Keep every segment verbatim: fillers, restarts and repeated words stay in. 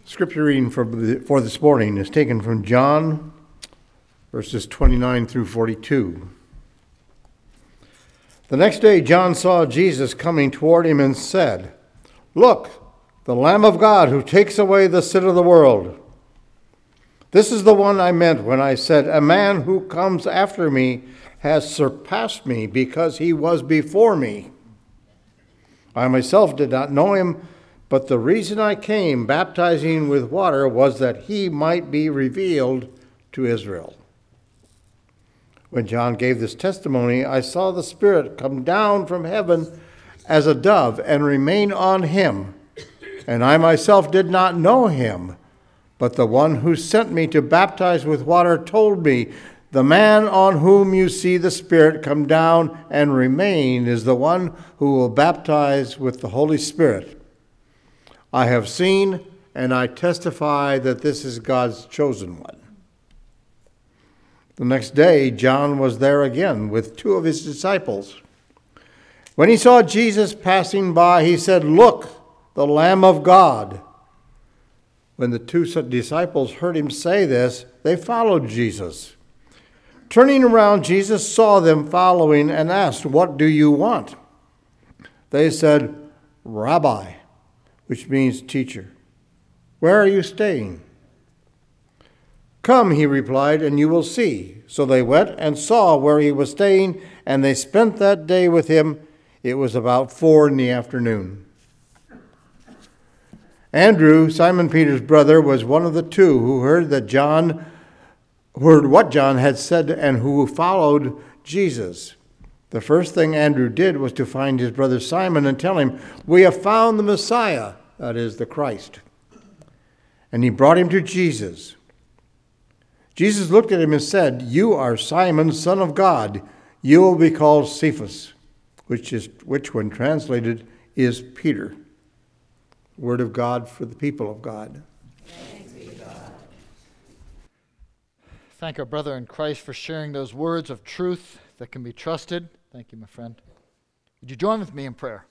Scripture reading for, the, for this morning is taken from John, verses twenty-nine through forty-two. The next day John saw Jesus coming toward him and said, "Look, the Lamb of God who takes away the sin of the world. This is the one I meant when I said, 'A man who comes after me has surpassed me because he was before me.' I myself did not know him, but the reason I came baptizing with water was that he might be revealed to Israel." When John gave this testimony, I saw the Spirit come down from heaven as a dove and remain on him. And I myself did not know him, but the one who sent me to baptize with water told me, "The man on whom you see the Spirit come down and remain is the one who will baptize with the Holy Spirit. I have seen and I testify that this is God's chosen one." The next day, John was there again with two of his disciples. When he saw Jesus passing by, he said, "Look, the Lamb of God." When the two disciples heard him say this, they followed Jesus. Turning around, Jesus saw them following and asked, "What do you want?" They said, "Rabbi," which means teacher, "where are you staying?" "Come," he replied, "and you will see." So they went and saw where he was staying, and they spent that day with him. It was about four in the afternoon. Andrew, Simon Peter's brother, was one of the two who heard that John heard what John had said and who followed Jesus. The first thing Andrew did was to find his brother Simon and tell him, "We have found the Messiah," that is, the Christ. And he brought him to Jesus. Jesus looked at him and said, "You are Simon, son of God. You will be called Cephas," which is which when translated is Peter. Word of God for the people of God. Thanks be to God. Thank our brother in Christ for sharing those words of truth that can be trusted. Thank you, my friend. Would you join with me in prayer?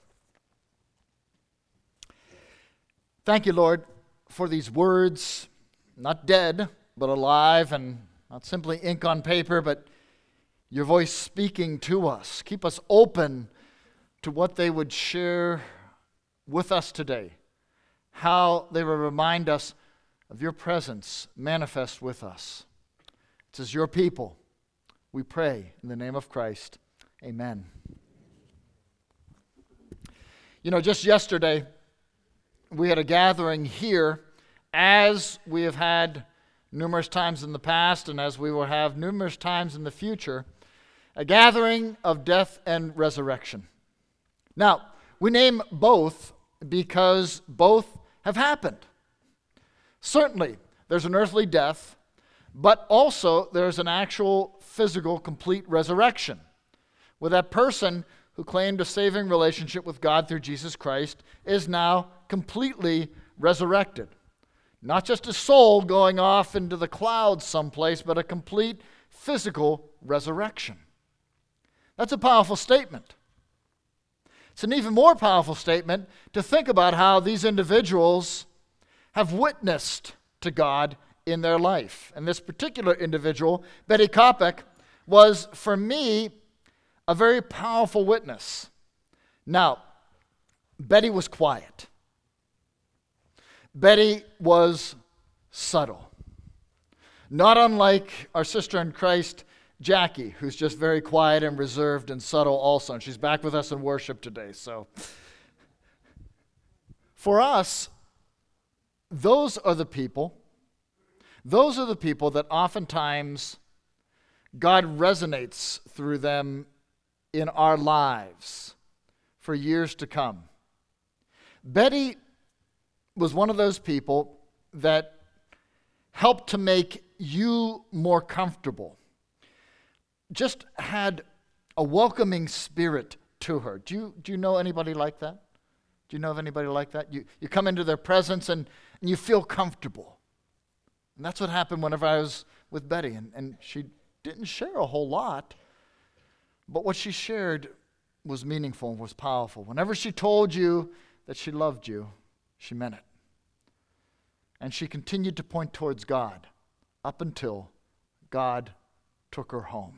Thank you, Lord, for these words, not dead, but alive, and not simply ink on paper, but your voice speaking to us. Keep us open to what they would share with us today, how they will remind us of your presence manifest with us. It's as your people, we pray in the name of Christ. Amen. You know, just yesterday, we had a gathering here, as we have had numerous times in the past and as we will have numerous times in the future, a gathering of death and resurrection. Now, we name both because both have happened. Certainly, there's an earthly death, but also there's an actual physical, complete resurrection, where that person who claimed a saving relationship with God through Jesus Christ is now completely resurrected. Not just a soul going off into the clouds someplace, but a complete physical resurrection. That's a powerful statement. It's an even more powerful statement to think about how these individuals have witnessed to God in their life. And this particular individual, Betty Kopic, was, for me, a very powerful witness. Now, Betty was quiet. Betty was subtle. Not unlike our sister in Christ, Jackie, who's just very quiet and reserved and subtle also. And she's back with us in worship today. So, for us, those are the people, those are the people that oftentimes God resonates through them in our lives for years to come. Betty was one of those people that helped to make you more comfortable. Just had a welcoming spirit to her. Do you, do you know anybody like that? Do you know of anybody like that? You, you come into their presence and, and you feel comfortable. And that's what happened whenever I was with Betty. And, and she didn't share a whole lot, but what she shared was meaningful and was powerful. Whenever she told you that she loved you, she meant it. And she continued to point towards God up until God took her home.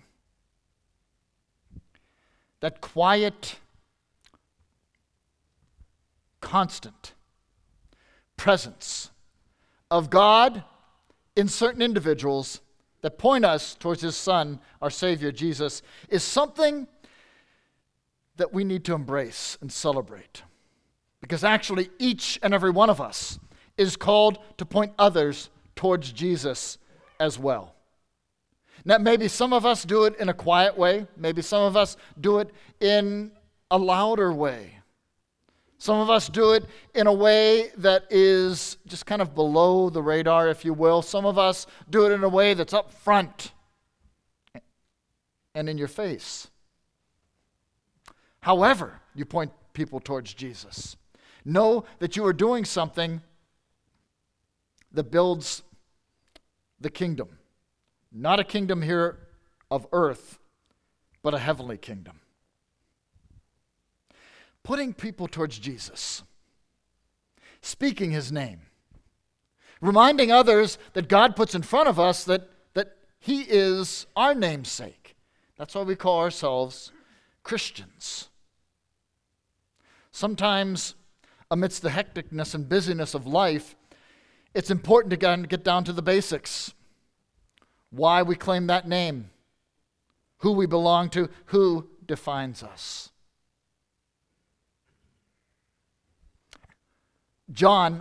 That quiet, constant presence of God in certain individuals that point us towards His Son, our Savior, Jesus, is something that we need to embrace and celebrate. Because actually, each and every one of us is called to point others towards Jesus as well. Now, maybe some of us do it in a quiet way. Maybe some of us do it in a louder way. Some of us do it in a way that is just kind of below the radar, if you will. Some of us do it in a way that's up front and in your face. However you point people towards Jesus, know that you are doing something that builds the kingdom. Not a kingdom here of earth, but a heavenly kingdom. Putting people towards Jesus, speaking His name, reminding others that God puts in front of us that, that He is our namesake. That's why we call ourselves Christians. Sometimes, amidst the hecticness and busyness of life, it's important to get down to the basics. Why we claim that name, who we belong to, who defines us. John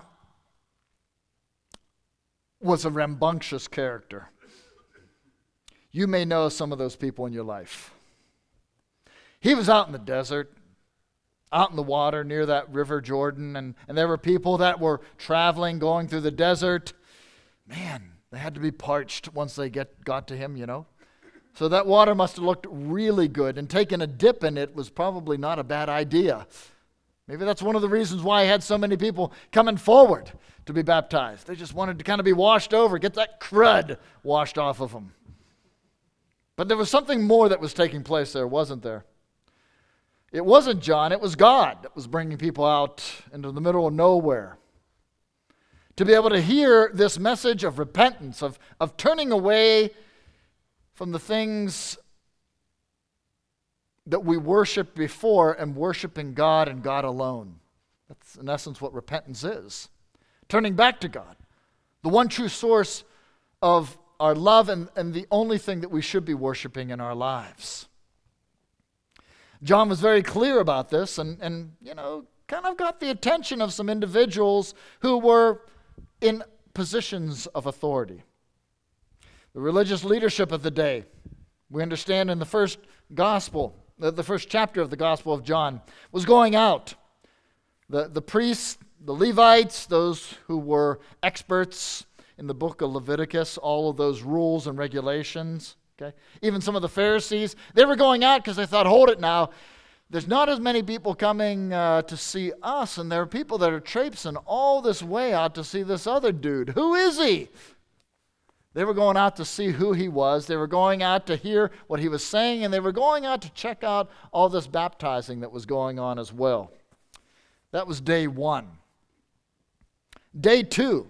was a rambunctious character. You may know some of those people in your life. He was out in the desert, out in the water near that river Jordan, and, and there were people that were traveling, going through the desert. Man, they had to be parched once they get got to him, you know. So that water must have looked really good, and taking a dip in it was probably not a bad idea. Maybe that's one of the reasons why he had so many people coming forward to be baptized. They just wanted to kind of be washed over, get that crud washed off of them. But there was something more that was taking place there, wasn't there? It wasn't John, it was God that was bringing people out into the middle of nowhere. To be able to hear this message of repentance, of, of turning away from the things that we worshiped before and worshiping God and God alone. That's in essence what repentance is. Turning back to God, the one true source of our love and, and the only thing that we should be worshiping in our lives. John was very clear about this and, and you know, kind of got the attention of some individuals who were in positions of authority. The religious leadership of the day, we understand in the first gospel, the first chapter of the Gospel of John, was going out. The, the priests, the Levites, those who were experts in the book of Leviticus, all of those rules and regulations, okay? Even some of the Pharisees, they were going out because they thought, hold it now, there's not as many people coming uh, to see us, and there are people that are traipsing all this way out to see this other dude. Who is he? They were going out to see who he was. They were going out to hear what he was saying, and they were going out to check out all this baptizing that was going on as well. That was day one. Day two,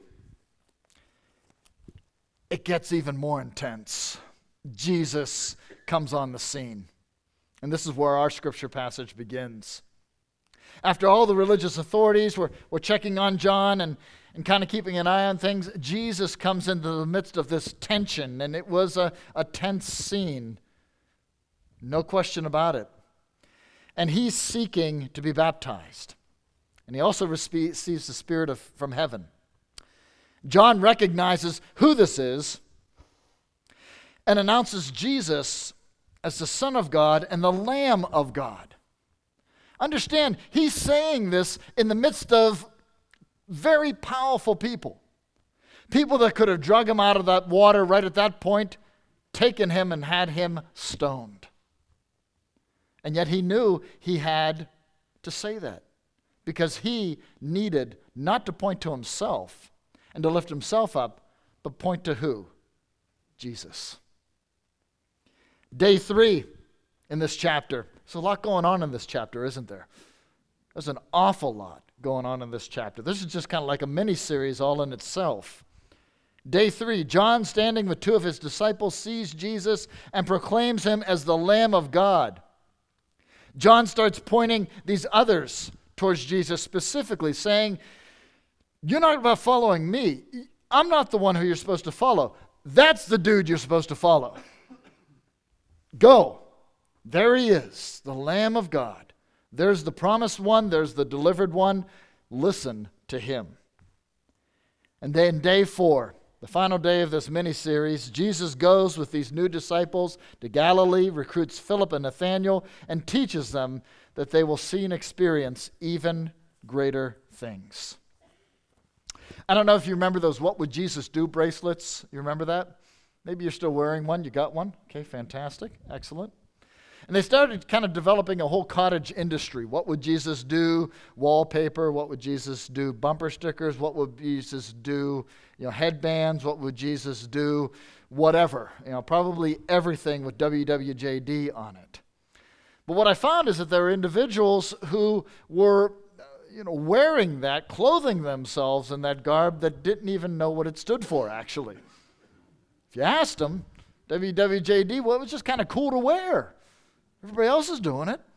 it gets even more intense. Jesus comes on the scene. And this is where our scripture passage begins. After all the religious authorities were, were checking on John and and kind of keeping an eye on things, Jesus comes into the midst of this tension, and it was a, a tense scene. No question about it. And he's seeking to be baptized. And he also receives the Spirit of, from heaven. John recognizes who this is and announces Jesus as the Son of God and the Lamb of God. Understand, he's saying this in the midst of very powerful people. People that could have drug him out of that water right at that point, taken him and had him stoned. And yet he knew he had to say that because he needed not to point to himself and to lift himself up, but point to who? Jesus. Day three in this chapter. There's a lot going on in this chapter, isn't there? There's an awful lot going on in this chapter. This is just kind of like a mini-series all in itself. Day three, John, standing with two of his disciples, sees Jesus and proclaims him as the Lamb of God. John starts pointing these others towards Jesus specifically, saying, you're not about following me. I'm not the one who you're supposed to follow. That's the dude you're supposed to follow. Go. There he is, the Lamb of God. There's the promised one. There's the delivered one. Listen to him. And then day four, the final day of this mini-series, Jesus goes with these new disciples to Galilee, recruits Philip and Nathanael, and teaches them that they will see and experience even greater things. I don't know if you remember those What Would Jesus Do bracelets. You remember that? Maybe you're still wearing one. You got one? Okay, fantastic. Excellent. And they started kind of developing a whole cottage industry. What would Jesus do? Wallpaper. What would Jesus do? Bumper stickers. What would Jesus do? You know, headbands. What would Jesus do? Whatever. You know, probably everything with W W J D on it. But what I found is that there were individuals who were, you know, wearing that, clothing themselves in that garb that didn't even know what it stood for, actually. If you asked them, W W J D, well, it was just kind of cool to wear. Everybody else is doing it.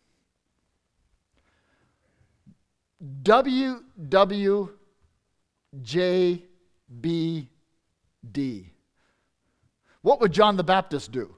W W J B D. What would John the Baptist do?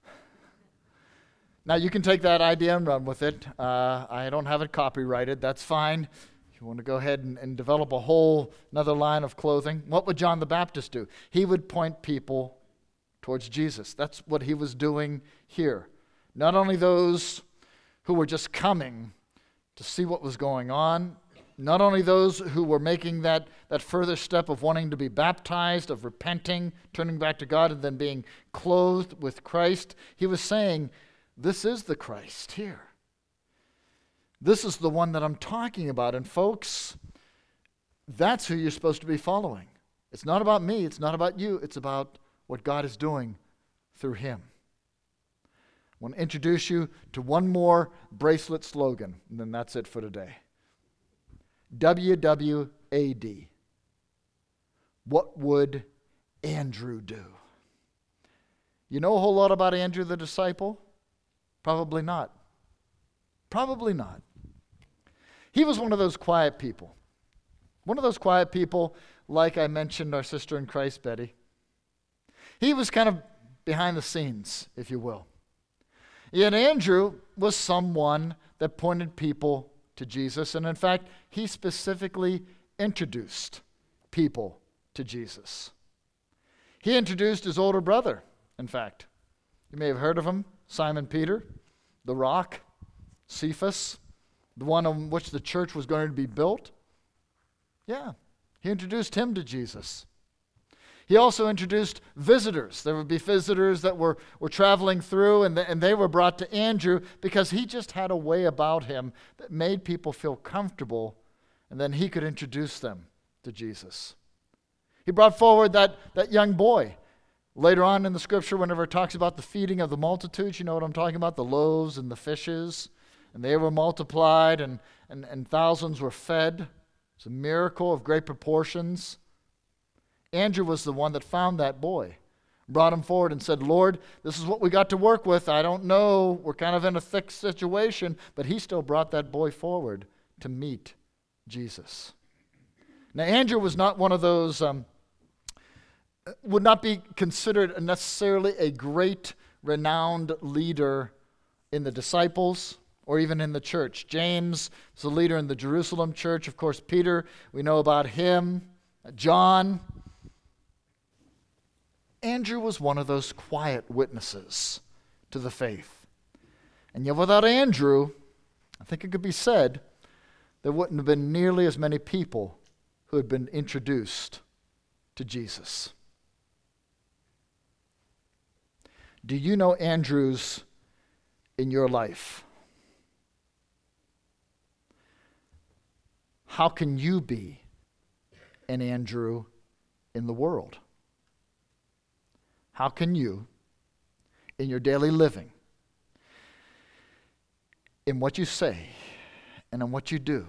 Now, you can take that idea and run with it. Uh, I don't have it copyrighted. That's fine. If you want to go ahead and, and develop a whole another line of clothing, what would John the Baptist do? He would point people towards Jesus. That's what he was doing here. Not only those who were just coming to see what was going on, not only those who were making that, that further step of wanting to be baptized, of repenting, turning back to God, and then being clothed with Christ. He was saying, this is the Christ here. This is the one that I'm talking about. And folks, that's who you're supposed to be following. It's not about me. It's not about you. It's about what God is doing through him. I want to introduce you to one more bracelet slogan, and then that's it for today. W W A D. What would Andrew do? You know a whole lot about Andrew the disciple? Probably not. Probably not. He was one of those quiet people. One of those quiet people, like I mentioned our sister in Christ, Betty. He was kind of behind the scenes, if you will. Yet Andrew was someone that pointed people to Jesus. And in fact, he specifically introduced people to Jesus. He introduced his older brother, in fact. You may have heard of him, Simon Peter, the rock, Cephas, the one on which the church was going to be built. Yeah, he introduced him to Jesus. He also introduced visitors. There would be visitors that were, were traveling through, and, the, and they were brought to Andrew because he just had a way about him that made people feel comfortable, and then he could introduce them to Jesus. He brought forward that, that young boy. Later on in the scripture, whenever it talks about the feeding of the multitudes, you know what I'm talking about? The loaves and the fishes, and they were multiplied, and, and, and thousands were fed. It's a miracle of great proportions. Andrew was the one that found that boy, brought him forward and said, Lord, this is what we got to work with. I don't know. We're kind of in a thick situation. But he still brought that boy forward to meet Jesus. Now, Andrew was not one of those, um, would not be considered necessarily a great, renowned leader in the disciples or even in the church. James was a leader in the Jerusalem church. Of course, Peter, we know about him. John. Andrew was one of those quiet witnesses to the faith. And yet without Andrew, I think it could be said, there wouldn't have been nearly as many people who had been introduced to Jesus. Do you know Andrews in your life? How can you be an Andrew in the world? How can you, in your daily living, in what you say and in what you do,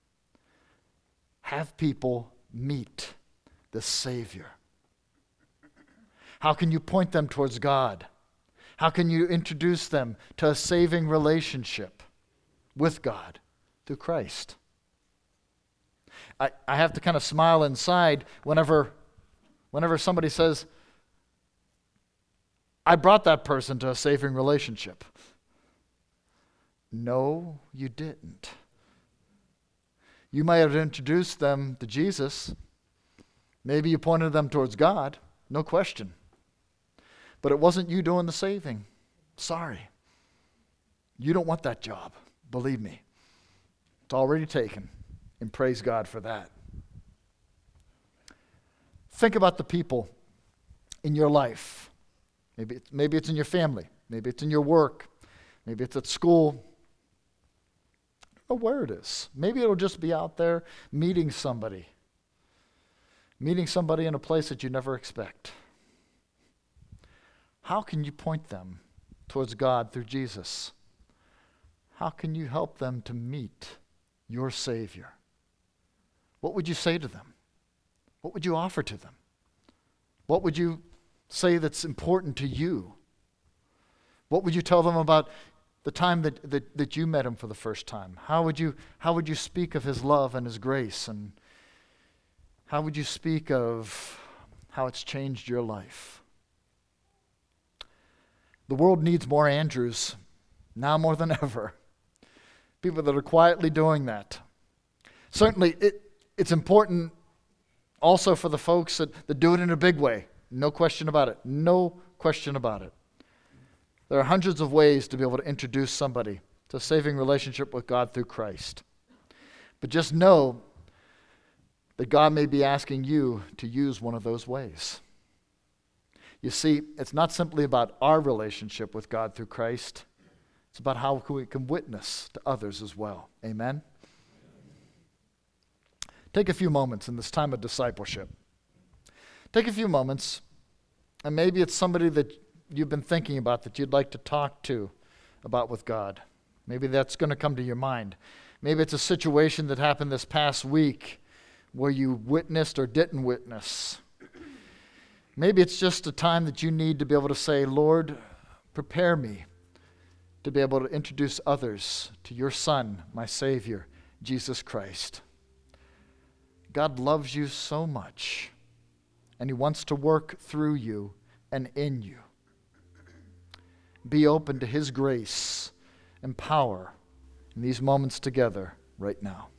have people meet the Savior? How can you point them towards God? How can you introduce them to a saving relationship with God through Christ? I, I have to kind of smile inside whenever, whenever somebody says, I brought that person to a saving relationship. No, you didn't. You might have introduced them to Jesus. Maybe you pointed them towards God, no question. But it wasn't you doing the saving. Sorry. You don't want that job. Believe me. It's already taken. And praise God for that. Think about the people in your life. Maybe it's, maybe it's in your family. Maybe it's in your work. Maybe it's at school. I don't know where it is. Maybe it'll just be out there meeting somebody. Meeting somebody in a place that you never expect. How can you point them towards God through Jesus? How can you help them to meet your Savior? What would you say to them? What would you offer to them? What would you say that's important to you? What would you tell them about the time that, that, that you met him for the first time? How would you, how would you speak of his love and his grace? And how would you speak of how it's changed your life? The world needs more Andrews, now more than ever. People that are quietly doing that. Certainly, it, it's important also for the folks that, that do it in a big way. No question about it. No question about it. There are hundreds of ways to be able to introduce somebody to a saving relationship with God through Christ. But just know that God may be asking you to use one of those ways. You see, it's not simply about our relationship with God through Christ. It's about how we can witness to others as well. Amen? Take a few moments in this time of discipleship. Take a few moments, and maybe it's somebody that you've been thinking about that you'd like to talk to about with God. Maybe that's going to come to your mind. Maybe it's a situation that happened this past week where you witnessed or didn't witness. Maybe it's just a time that you need to be able to say, Lord, prepare me to be able to introduce others to your Son, my Savior, Jesus Christ. God loves you so much, and he wants to work through you and in you. Be open to his grace and power in these moments together right now.